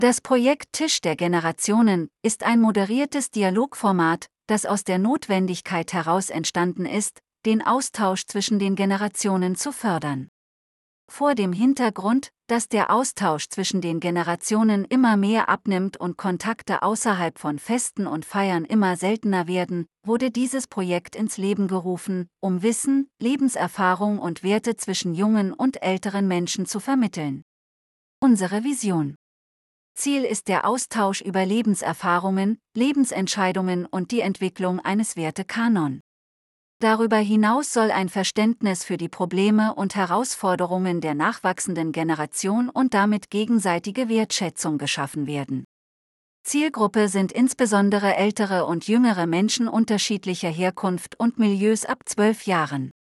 Das Projekt Tisch der Generationen ist ein moderiertes Dialogformat, das aus der Notwendigkeit heraus entstanden ist, den Austausch zwischen den Generationen zu fördern. Vor dem Hintergrund, dass der Austausch zwischen den Generationen immer mehr abnimmt und Kontakte außerhalb von Festen und Feiern immer seltener werden, wurde dieses Projekt ins Leben gerufen, um Wissen, Lebenserfahrung und Werte zwischen jungen und älteren Menschen zu vermitteln. Unsere Vision. Ziel ist der Austausch über Lebenserfahrungen, Lebensentscheidungen und die Entwicklung eines Wertekanon. Darüber hinaus soll ein Verständnis für die Probleme und Herausforderungen der nachwachsenden Generation und damit gegenseitige Wertschätzung geschaffen werden. Zielgruppe sind insbesondere ältere und jüngere Menschen unterschiedlicher Herkunft und Milieus ab 12 Jahren.